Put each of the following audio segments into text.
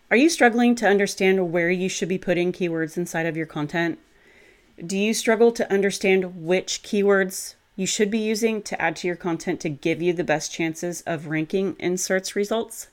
Are you struggling to understand where you should be putting keywords inside of your content? Do you struggle to understand which keywords you should be using to add to your content to give you the best chances of ranking in search results?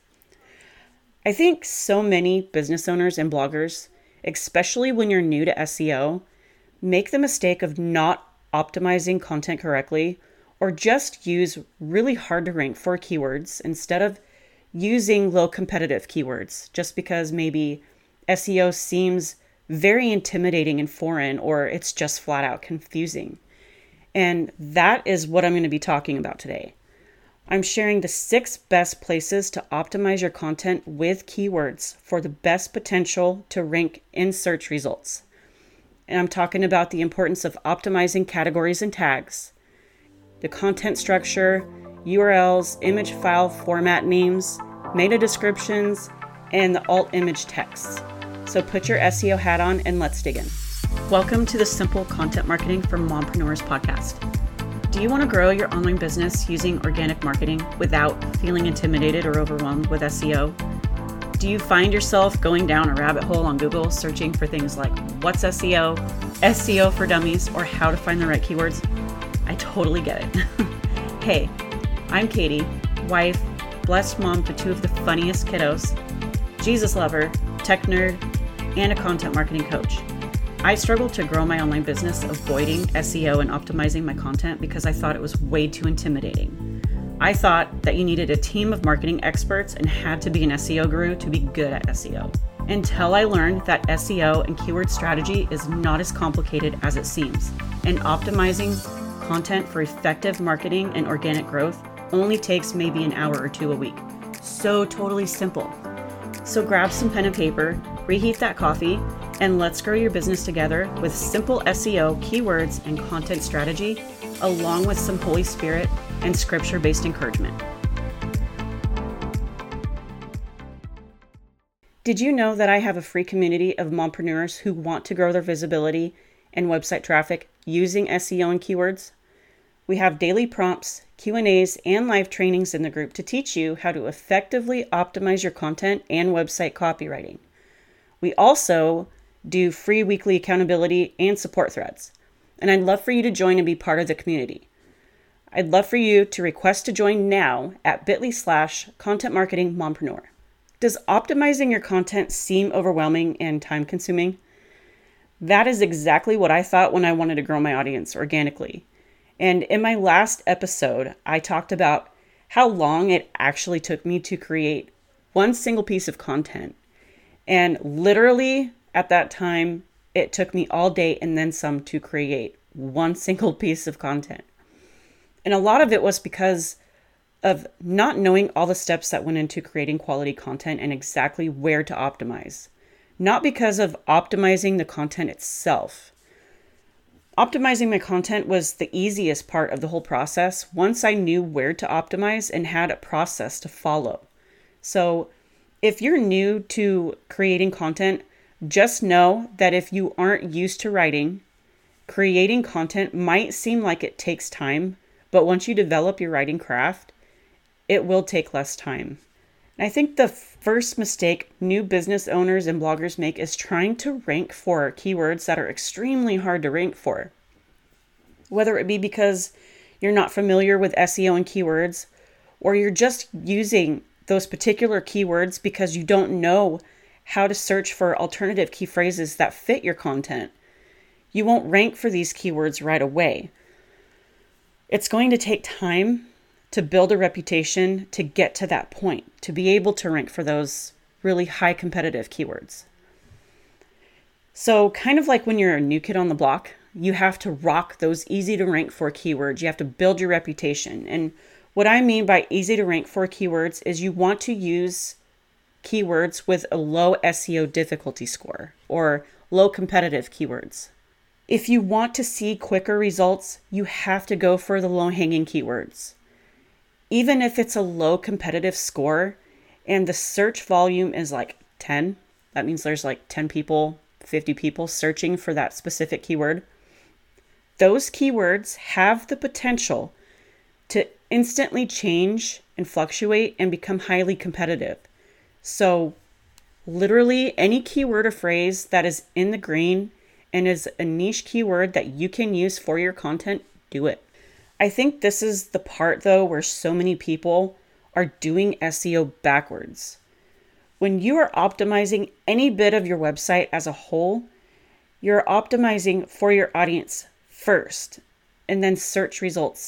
I think so many business owners and bloggers, especially when you're new to SEO, make the mistake of not optimizing content correctly or just use really hard to rank for keywords instead of using low competitive keywords just because maybe SEO seems very intimidating and foreign, or it's just flat out confusing. And that is what I'm going to be talking about today. I'm sharing the 6 best places to optimize your content with keywords for the best potential to rank in search results. And I'm talking about the importance of optimizing categories and tags, the content structure, URLs, image file format names, meta descriptions, and the alt image text. So put your SEO hat on and let's dig in. Welcome to the Simple Content Marketing for Mompreneurs podcast. Do you want to grow your online business using organic marketing without feeling intimidated or overwhelmed with SEO? Do you find yourself going down a rabbit hole on Google searching for things like what's SEO, SEO for dummies, or how to find the right keywords? I totally get it. Hey, I'm Katie, wife, blessed mom to 2 of the funniest kiddos, Jesus lover, tech nerd, and a content marketing coach. I struggled to grow my online business avoiding SEO and optimizing my content because I thought it was way too intimidating. I thought that you needed a team of marketing experts and had to be an SEO guru to be good at SEO. Until I learned that SEO and keyword strategy is not as complicated as it seems, and optimizing content for effective marketing and organic growth only takes maybe an hour or 2 a week. So totally simple. So grab some pen and paper, reheat that coffee, and let's grow your business together with simple SEO, keywords, and content strategy, along with some Holy Spirit and scripture-based encouragement. Did you know that I have a free community of mompreneurs who want to grow their visibility and website traffic using SEO and keywords? We have daily prompts, Q&As, and live trainings in the group to teach you how to effectively optimize your content and website copywriting. We also do free weekly accountability and support threads. And I'd love for you to join and be part of the community. I'd love for you to request to join now at bit.ly/contentmarketingmompreneur. Does optimizing your content seem overwhelming and time consuming? That is exactly what I thought when I wanted to grow my audience organically. And in my last episode, I talked about how long it actually took me to create one single piece of content. And literally at that time, it took me all day and then some to create one single piece of content. And a lot of it was because of not knowing all the steps that went into creating quality content and exactly where to optimize. Not because of optimizing the content itself. Optimizing my content was the easiest part of the whole process once I knew where to optimize and had a process to follow. So if you're new to creating content, just know that if you aren't used to writing, creating content might seem like it takes time, but once you develop your writing craft, it will take less time. And I think the first mistake new business owners and bloggers make is trying to rank for keywords that are extremely hard to rank for. Whether it be because you're not familiar with SEO and keywords, or you're just using those particular keywords because you don't know how to search for alternative key phrases that fit your content. You won't rank for these keywords right away. It's going to take time to build a reputation to get to that point, to be able to rank for those really high competitive keywords. So kind of like when you're a new kid on the block, you have to rock those easy to rank for keywords. You have to build your reputation. And what I mean by easy to rank for keywords is you want to use keywords with a low SEO difficulty score or low competitive keywords. If you want to see quicker results, you have to go for the low-hanging keywords. Even if it's a low competitive score and the search volume is like 10, that means there's like 10 people, 50 people searching for that specific keyword. Those keywords have the potential to instantly change and fluctuate and become highly competitive. So Literally any keyword or phrase that is in the green and is a niche keyword that you can use for your content, do it. I think this is the part though where so many people are doing SEO backwards. When you are optimizing any bit of your website as a whole, you're optimizing for your audience first, and then search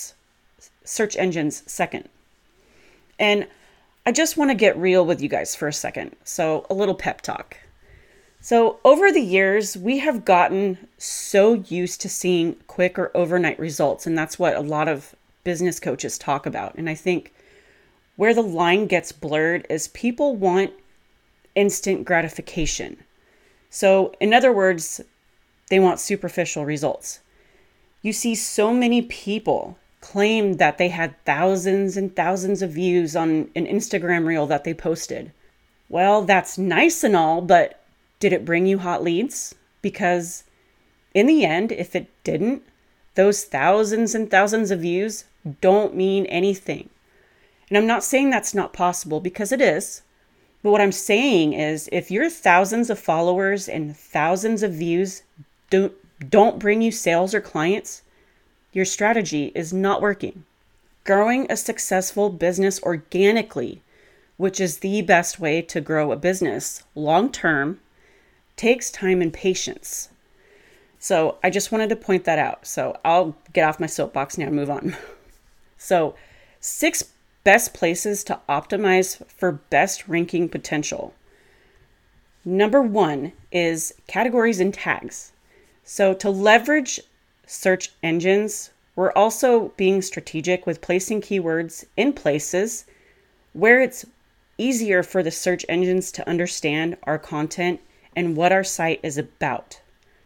engines second. And I just want to get real with you guys for a second. So a little pep talk. So over the years, we have gotten so used to seeing quick or overnight results. And that's what a lot of business coaches talk about. And I think where the line gets blurred is people want instant gratification. So in other words, they want superficial results. You see so many people claim that they had thousands and thousands of views on an Instagram reel that they posted. Well, that's nice and all, but did it bring you hot leads? Because in the end, if it didn't, those thousands and thousands of views don't mean anything. And I'm not saying that's not possible, because it is. But what I'm saying is, if your thousands of followers and thousands of views don't bring you sales or clients, your strategy is not working. Growing a successful business organically, which is the best way to grow a business long term, takes time and patience. So I just wanted to point that out. So I'll get off my soapbox now and move on. So 6 best places to optimize for best ranking potential. Number 1 is categories and tags. So to leverage search engines, we're also being strategic with placing keywords in places where it's easier for the search engines to understand our content and what our site is about.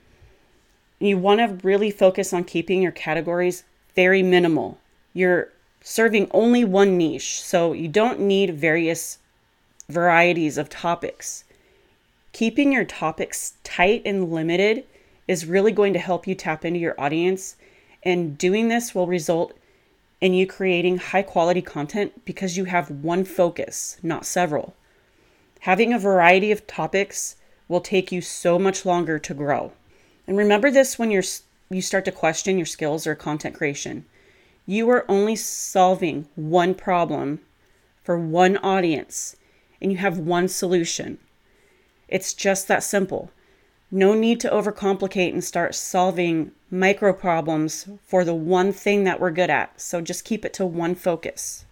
You want to really focus on keeping your categories very minimal. You're serving only one niche, so you don't need various varieties of topics. Keeping your topics tight and limited is really going to help you tap into your audience, and doing this will result in you creating high quality content because you have one focus, not several. Having a variety of topics will take you so much longer to grow. And remember this when you start to question your skills or content creation. You are only solving one problem for one audience, and you have one solution. It's just that simple. No need to overcomplicate and start solving micro problems for the one thing that we're good at. So just keep it to one focus.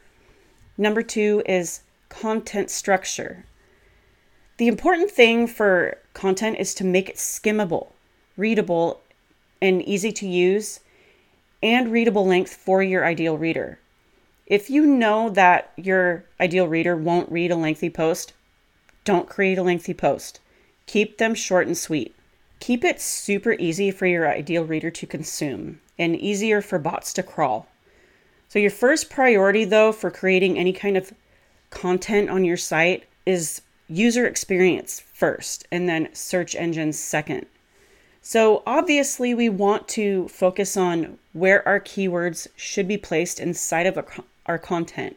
Number 2 is content structure. The important thing for content is to make it skimmable, readable, and easy to use, and readable length for your ideal reader. If you know that your ideal reader won't read a lengthy post, don't create a lengthy post. Keep them short and sweet. Keep it super easy for your ideal reader to consume and easier for bots to crawl. So your first priority though for creating any kind of content on your site is user experience first, and then search engines second. So obviously we want to focus on where our keywords should be placed inside of our content.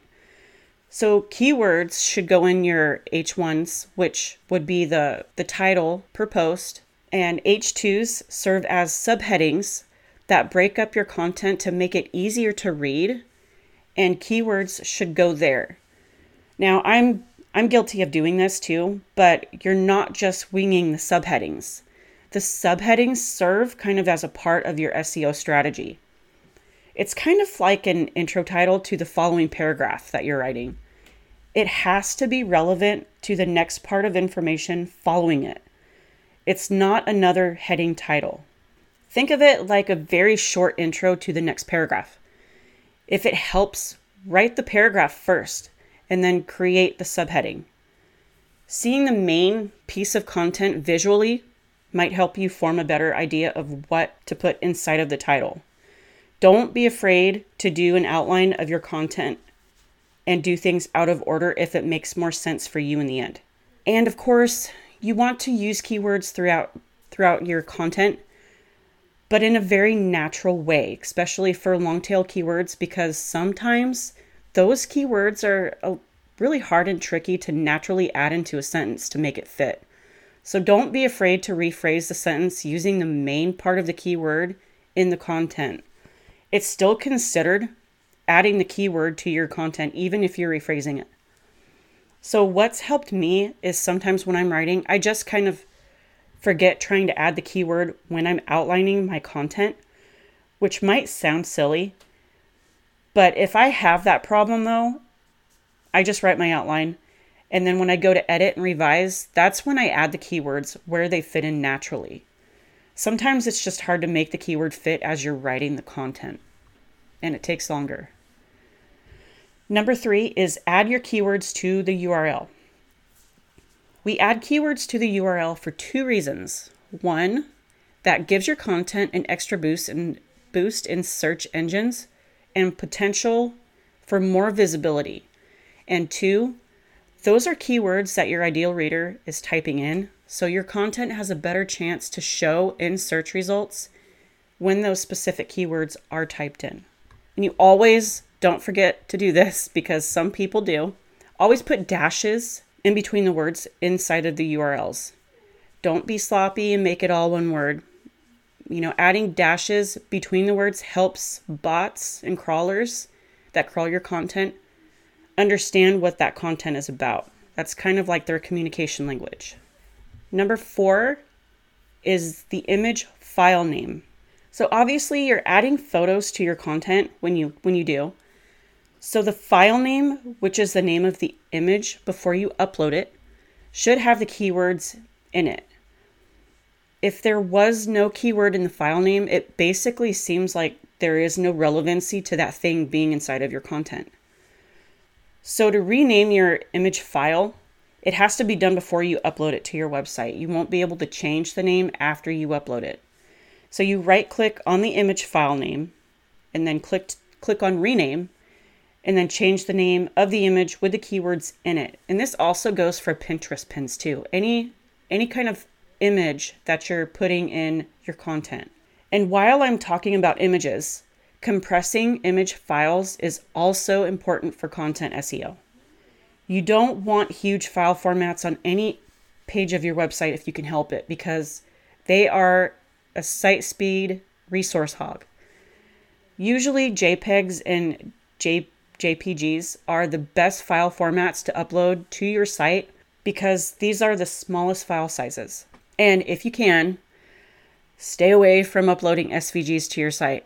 So keywords should go in your H1s, which would be the title per post, and H2s serve as subheadings that break up your content to make it easier to read, and keywords should go there. Now, I'm guilty of doing this too, but you're not just winging the subheadings. The subheadings serve kind of as a part of your SEO strategy. It's kind of like an intro title to the following paragraph that you're writing. It has to be relevant to the next part of information following it. It's not another heading title. Think of it like a very short intro to the next paragraph. If it helps, write the paragraph first and then create the subheading. Seeing the main piece of content visually might help you form a better idea of what to put inside of the title. Don't be afraid to do an outline of your content and do things out of order if it makes more sense for you in the end. And of course, you want to use keywords throughout your content, but in a very natural way, especially for long tail keywords, because sometimes those keywords are really hard and tricky to naturally add into a sentence to make it fit. So don't be afraid to rephrase the sentence using the main part of the keyword in the content. It's still considered adding the keyword to your content, even if you're rephrasing it. So what's helped me is sometimes when I'm writing, I just kind of forget trying to add the keyword when I'm outlining my content, which might sound silly. But if I have that problem though, I just write my outline. And then when I go to edit and revise, that's when I add the keywords where they fit in naturally. Sometimes it's just hard to make the keyword fit as you're writing the content, and it takes longer. Number 3 is add your keywords to the URL. We add keywords to the URL for 2 reasons. 1, that gives your content an extra boost in search engines and potential for more visibility. And 2, those are keywords that your ideal reader is typing in, so your content has a better chance to show in search results when those specific keywords are typed in. And you always, don't forget to do this because some people do, always put dashes in between the words inside of the URLs. Don't be sloppy and make it all one word. Adding dashes between the words helps bots and crawlers that crawl your content understand what that content is about. That's kind of like their communication language. Number 4 is the image file name. So obviously you're adding photos to your content when you do. So the file name, which is the name of the image before you upload it, should have the keywords in it. If there was no keyword in the file name, it basically seems like there is no relevancy to that thing being inside of your content. So to rename your image file, it has to be done before you upload it to your website. You won't be able to change the name after you upload it. So you right-click on the image file name and then click on rename and then change the name of the image with the keywords in it. And this also goes for Pinterest pins too. Any kind of image that you're putting in your content. And while I'm talking about images, compressing image files is also important for content SEO. You don't want huge file formats on any page of your website if you can help it, because they are a site speed resource hog. Usually JPEGs and JPGs are the best file formats to upload to your site because these are the smallest file sizes. And if you can, stay away from uploading SVGs to your site.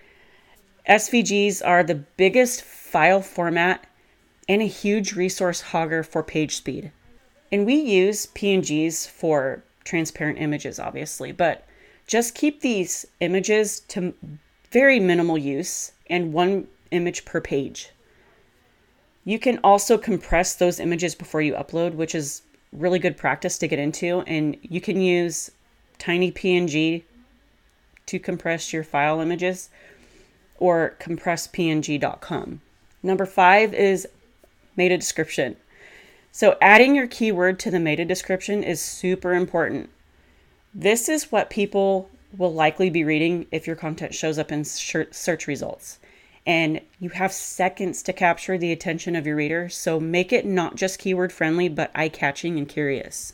SVGs are the biggest file format and a huge resource hogger for page speed. And we use PNGs for transparent images, obviously, but just keep these images to very minimal use and 1 image per page. You can also compress those images before you upload, which is really good practice to get into, and you can use TinyPNG to compress your file images or compresspng.com. Number 5 is meta description. So adding your keyword to the meta description is super important. This is what people will likely be reading if your content shows up in search results. And you have seconds to capture the attention of your reader, so make it not just keyword friendly, but eye-catching and curious.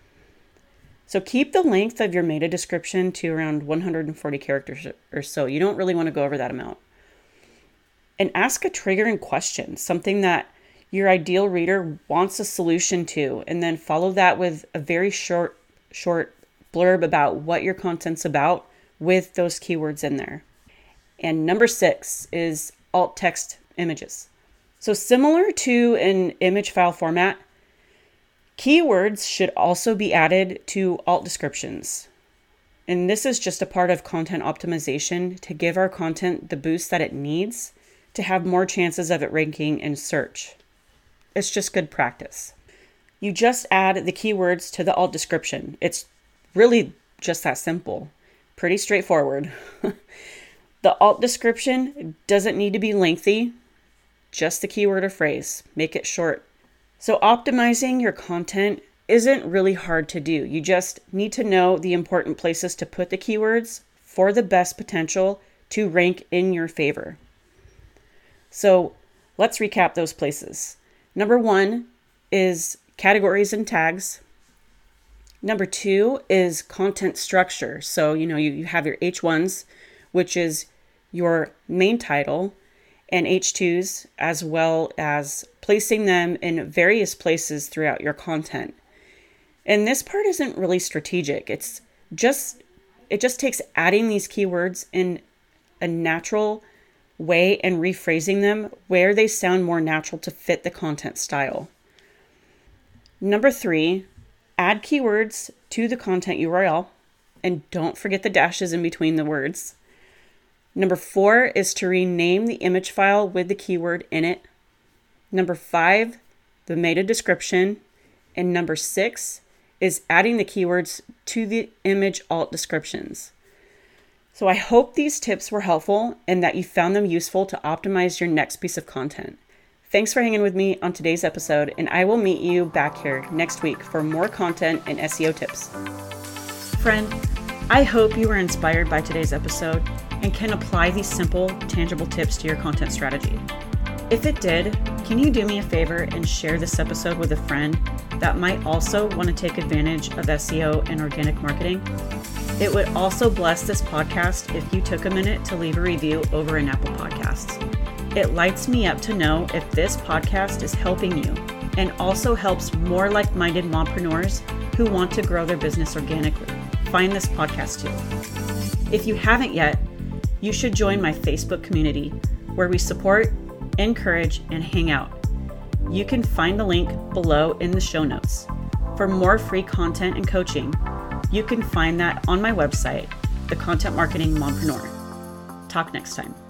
So keep the length of your meta description to around 140 characters or so. You don't really want to go over that amount. And ask a triggering question, something that your ideal reader wants a solution to, and then follow that with a very short blurb about what your content's about with those keywords in there. And number 6 is alt text images. So similar to an image file format, keywords should also be added to alt descriptions. And this is just a part of content optimization to give our content the boost that it needs to have more chances of it ranking in search. It's just good practice. You just add the keywords to the alt description. It's really just that simple. Pretty straightforward. The alt description doesn't need to be lengthy, just the keyword or phrase. Make it short. So optimizing your content isn't really hard to do. You just need to know the important places to put the keywords for the best potential to rank in your favor. So let's recap those places. Number 1 is categories and tags. Number 2 is content structure. So, you have your H1s, which is your main title, and H2s, as well as placing them in various places throughout your content. And this part isn't really strategic. It just takes adding these keywords in a natural way and rephrasing them where they sound more natural to fit the content style. Number 3, add keywords to the content URL, and don't forget the dashes in between the words. Number 4 is to rename the image file with the keyword in it. Number 5, the meta description. And number 6 is adding the keywords to the image alt descriptions. So I hope these tips were helpful and that you found them useful to optimize your next piece of content. Thanks for hanging with me on today's episode, and I will meet you back here next week for more content and SEO tips. Friend, I hope you were inspired by today's episode and can apply these simple, tangible tips to your content strategy. If it did, can you do me a favor and share this episode with a friend that might also want to take advantage of SEO and organic marketing? It would also bless this podcast if you took a minute to leave a review over in Apple Podcasts. It lights me up to know if this podcast is helping you and also helps more like-minded mompreneurs who want to grow their business organically find this podcast too. If you haven't yet, you should join my Facebook community where we support, encourage, and hang out. You can find the link below in the show notes. For more free content and coaching, you can find that on my website, The Content Marketing Mompreneur. Talk next time.